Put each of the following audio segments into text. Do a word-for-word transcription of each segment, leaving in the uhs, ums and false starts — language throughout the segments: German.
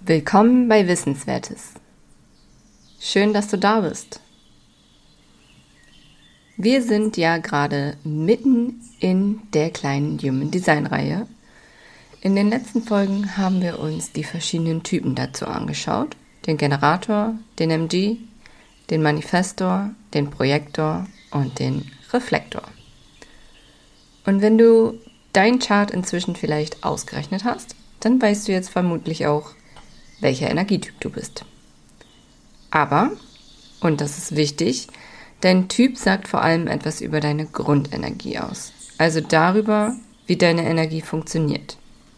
Willkommen bei Wissenswertes. Schön, dass du da bist. Wir sind ja gerade mitten in der kleinen Human Design Reihe. In den letzten Folgen haben wir uns die verschiedenen Typen dazu angeschaut. Den Generator, den M G, den Manifestor, den Projektor und den Reflektor. Und wenn du dein Chart inzwischen vielleicht ausgerechnet hast, dann weißt du jetzt vermutlich auch, welcher Energietyp du bist. Aber, und das ist wichtig, dein Typ sagt vor allem etwas über deine Grundenergie aus. Also darüber, wie deine Energie funktioniert.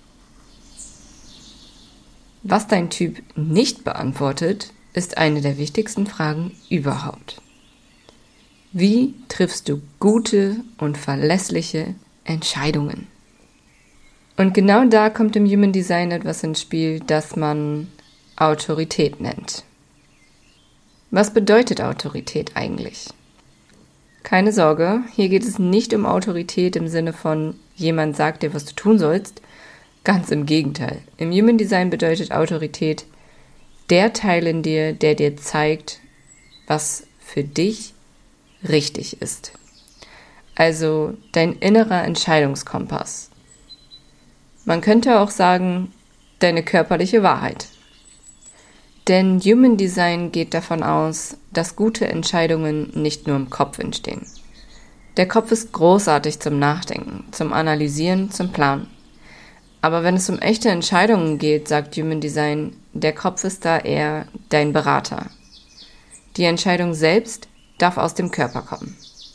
Was dein Typ nicht beantwortet, ist eine der wichtigsten Fragen überhaupt. Wie triffst du gute und verlässliche Entscheidungen? Und genau da kommt im Human Design etwas ins Spiel, das man Autorität nennt. Was bedeutet Autorität eigentlich? Keine Sorge, hier geht es nicht um Autorität im Sinne von jemand sagt dir, was du tun sollst. Ganz im Gegenteil. Im Human Design bedeutet Autorität der Teil in dir, der dir zeigt, was für dich richtig ist. Also dein innerer Entscheidungskompass. Man könnte auch sagen, deine körperliche Wahrheit. Denn Human Design geht davon aus, dass gute Entscheidungen nicht nur im Kopf entstehen. Der Kopf ist großartig zum Nachdenken, zum Analysieren, zum Planen. Aber wenn es um echte Entscheidungen geht, sagt Human Design, der Kopf ist da eher dein Berater. Die Entscheidung selbst darf aus dem Körper kommen.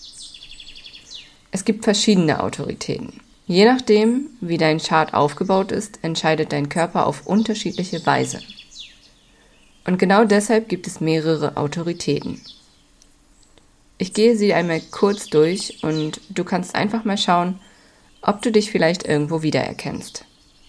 Es gibt verschiedene Autoritäten. Je nachdem, wie dein Chart aufgebaut ist, entscheidet dein Körper auf unterschiedliche Weise. Und genau deshalb gibt es mehrere Autoritäten. Ich gehe sie einmal kurz durch und du kannst einfach mal schauen, ob du dich vielleicht irgendwo wiedererkennst.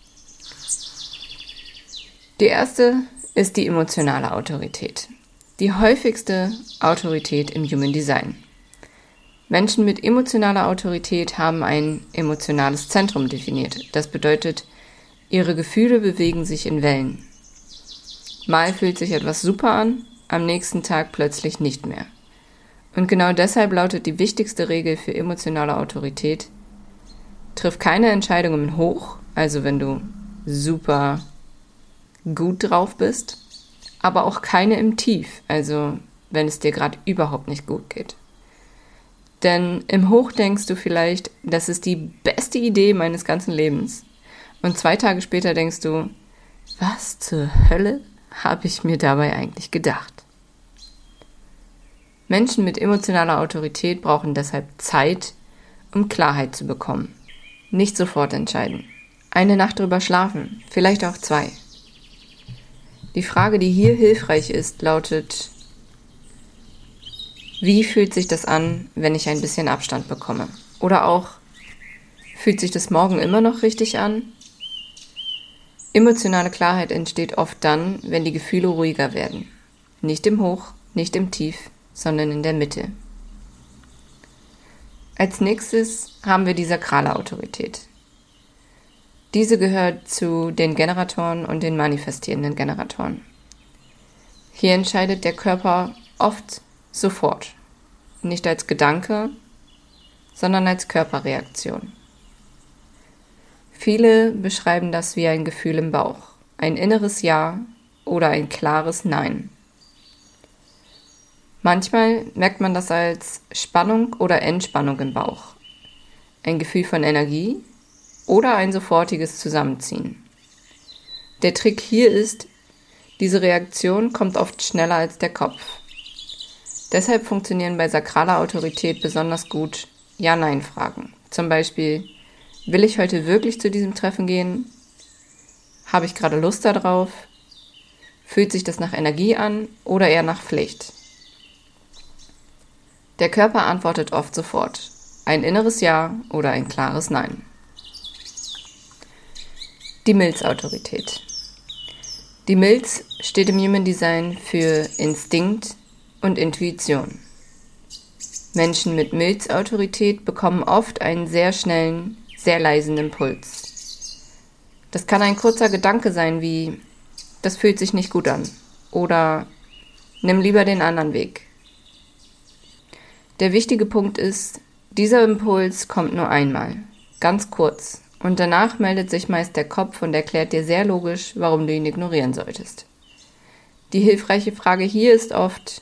Die erste ist die emotionale Autorität. Die häufigste Autorität im Human Design. Menschen mit emotionaler Autorität haben ein emotionales Zentrum definiert. Das bedeutet, ihre Gefühle bewegen sich in Wellen. Mal fühlt sich etwas super an, am nächsten Tag plötzlich nicht mehr. Und genau deshalb lautet die wichtigste Regel für emotionale Autorität: Triff keine Entscheidungen hoch, also wenn du super gut drauf bist, aber auch keine im Tief, also wenn es dir gerade überhaupt nicht gut geht. Denn im Hoch denkst du vielleicht, das ist die beste Idee meines ganzen Lebens. Und zwei Tage später denkst du, was zur Hölle habe ich mir dabei eigentlich gedacht? Menschen mit emotionaler Autorität brauchen deshalb Zeit, um Klarheit zu bekommen. Nicht sofort entscheiden. Eine Nacht drüber schlafen, vielleicht auch zwei. Die Frage, die hier hilfreich ist, lautet: Wie fühlt sich das an, wenn ich ein bisschen Abstand bekomme? Oder auch, fühlt sich das morgen immer noch richtig an? Emotionale Klarheit entsteht oft dann, wenn die Gefühle ruhiger werden. Nicht im Hoch, nicht im Tief, sondern in der Mitte. Als nächstes haben wir die sakrale Autorität. Diese gehört zu den Generatoren und den manifestierenden Generatoren. Hier entscheidet der Körper oft sofort. Nicht als Gedanke, sondern als Körperreaktion. Viele beschreiben das wie ein Gefühl im Bauch, ein inneres Ja oder ein klares Nein. Manchmal merkt man das als Spannung oder Entspannung im Bauch, ein Gefühl von Energie oder ein sofortiges Zusammenziehen. Der Trick hier ist, diese Reaktion kommt oft schneller als der Kopf. Deshalb funktionieren bei sakraler Autorität besonders gut Ja-Nein-Fragen. Zum Beispiel: Will ich heute wirklich zu diesem Treffen gehen? Habe ich gerade Lust darauf? Fühlt sich das nach Energie an oder eher nach Pflicht? Der Körper antwortet oft sofort. Ein inneres Ja oder ein klares Nein. Die Milz-Autorität. Die Milz steht im Human Design für Instinkt und Intuition. Menschen mit Milz-Autorität bekommen oft einen sehr schnellen, sehr leisen Impuls. Das kann ein kurzer Gedanke sein wie: das fühlt sich nicht gut an. Oder nimm lieber den anderen Weg. Der wichtige Punkt ist, dieser Impuls kommt nur einmal, ganz kurz. Und danach meldet sich meist der Kopf und erklärt dir sehr logisch, warum du ihn ignorieren solltest. Die hilfreiche Frage hier ist oft,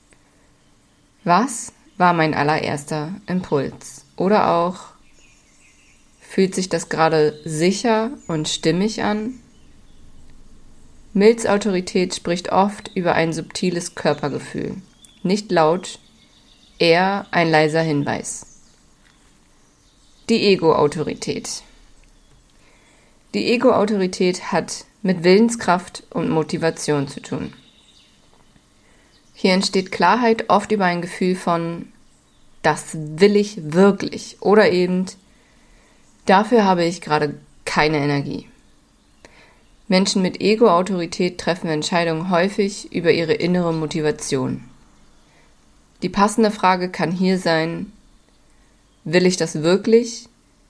was war mein allererster Impuls? Oder auch, fühlt sich das gerade sicher und stimmig an? Mills Autorität spricht oft über ein subtiles Körpergefühl, nicht laut, eher ein leiser Hinweis. Die Ego-Autorität. Die Ego-Autorität hat mit Willenskraft und Motivation zu tun. Hier entsteht Klarheit oft über ein Gefühl von, das will ich wirklich oder eben, dafür habe ich gerade keine Energie. Menschen mit Ego-Autorität treffen Entscheidungen häufig über ihre innere Motivation. Die passende Frage kann hier sein, will ich das wirklich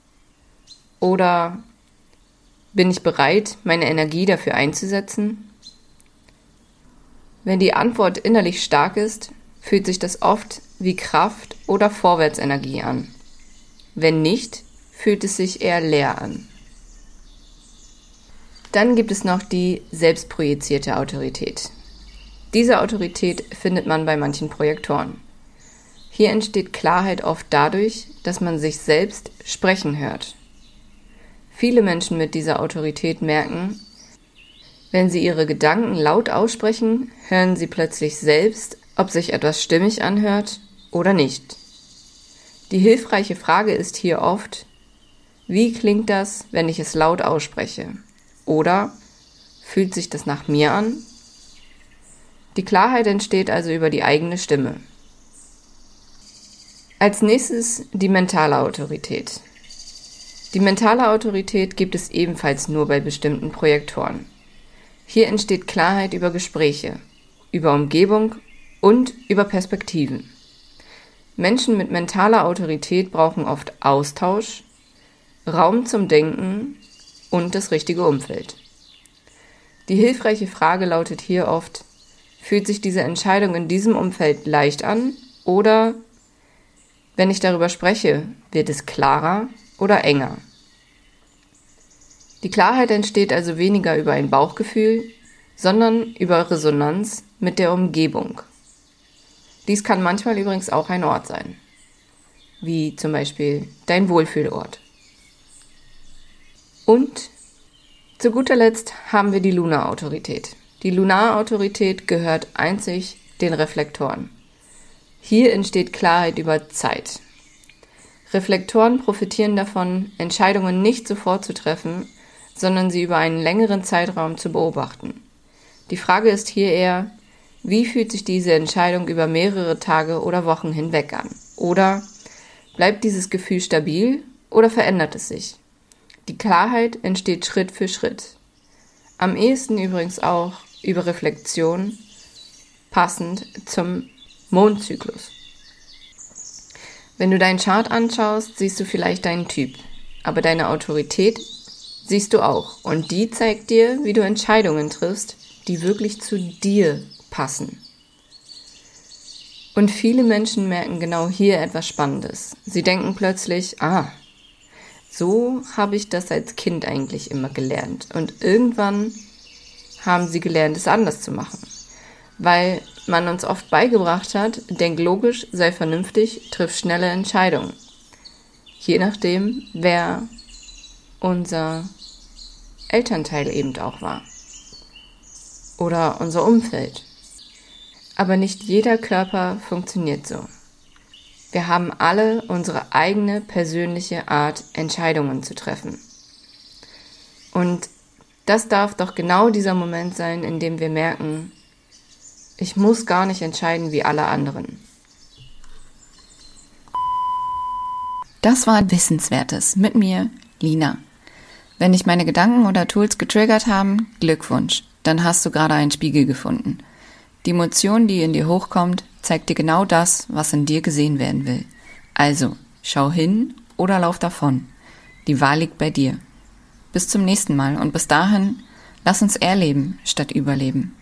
oder bin ich bereit, meine Energie dafür einzusetzen? Wenn die Antwort innerlich stark ist, fühlt sich das oft wie Kraft oder Vorwärtsenergie an. Wenn nicht, fühlt es sich eher leer an. Dann gibt es noch die selbstprojizierte Autorität. Diese Autorität findet man bei manchen Projektoren. Hier entsteht Klarheit oft dadurch, dass man sich selbst sprechen hört. Viele Menschen mit dieser Autorität merken, wenn sie ihre Gedanken laut aussprechen, hören sie plötzlich selbst, ob sich etwas stimmig anhört oder nicht. Die hilfreiche Frage ist hier oft, wie klingt das, wenn ich es laut ausspreche? Oder fühlt sich das nach mir an? Die Klarheit entsteht also über die eigene Stimme. Als nächstes die mentale Autorität. Die mentale Autorität gibt es ebenfalls nur bei bestimmten Projektoren. Hier entsteht Klarheit über Gespräche, über Umgebung und über Perspektiven. Menschen mit mentaler Autorität brauchen oft Austausch, Raum zum Denken und das richtige Umfeld. Die hilfreiche Frage lautet hier oft, fühlt sich diese Entscheidung in diesem Umfeld leicht an oder, wenn ich darüber spreche, wird es klarer oder enger? Die Klarheit entsteht also weniger über ein Bauchgefühl, sondern über Resonanz mit der Umgebung. Dies kann manchmal übrigens auch ein Ort sein, wie zum Beispiel dein Wohlfühlort. Und zu guter Letzt haben wir die Lunar-Autorität. Die Lunar-Autorität gehört einzig den Reflektoren. Hier entsteht Klarheit über Zeit. Reflektoren profitieren davon, Entscheidungen nicht sofort zu treffen, sondern sie über einen längeren Zeitraum zu beobachten. Die Frage ist hier eher, wie fühlt sich diese Entscheidung über mehrere Tage oder Wochen hinweg an? Oder bleibt dieses Gefühl stabil oder verändert es sich? Die Klarheit entsteht Schritt für Schritt. Am ehesten übrigens auch über Reflexion, passend zum Mondzyklus. Wenn du deinen Chart anschaust, siehst du vielleicht deinen Typ, aber deine Autorität siehst du auch und die zeigt dir, wie du Entscheidungen triffst, die wirklich zu dir passen. Und viele Menschen merken genau hier etwas Spannendes. Sie denken plötzlich, ah, so habe ich das als Kind eigentlich immer gelernt. Und irgendwann haben sie gelernt, es anders zu machen. Weil man uns oft beigebracht hat, denk logisch, sei vernünftig, triff schnelle Entscheidungen. Je nachdem, wer unser Elternteil eben auch war. Oder unser Umfeld. Aber nicht jeder Körper funktioniert so. Wir haben alle unsere eigene persönliche Art, Entscheidungen zu treffen. Und das darf doch genau dieser Moment sein, in dem wir merken, ich muss gar nicht entscheiden wie alle anderen. Das war Wissenswertes mit mir, Lina. Wenn dich meine Gedanken oder Tools getriggert haben, Glückwunsch, dann hast du gerade einen Spiegel gefunden. Die Emotion, die in dir hochkommt, zeigt dir genau das, was in dir gesehen werden will. Also, schau hin oder lauf davon. Die Wahl liegt bei dir. Bis zum nächsten Mal und bis dahin, Lass uns erleben statt überleben.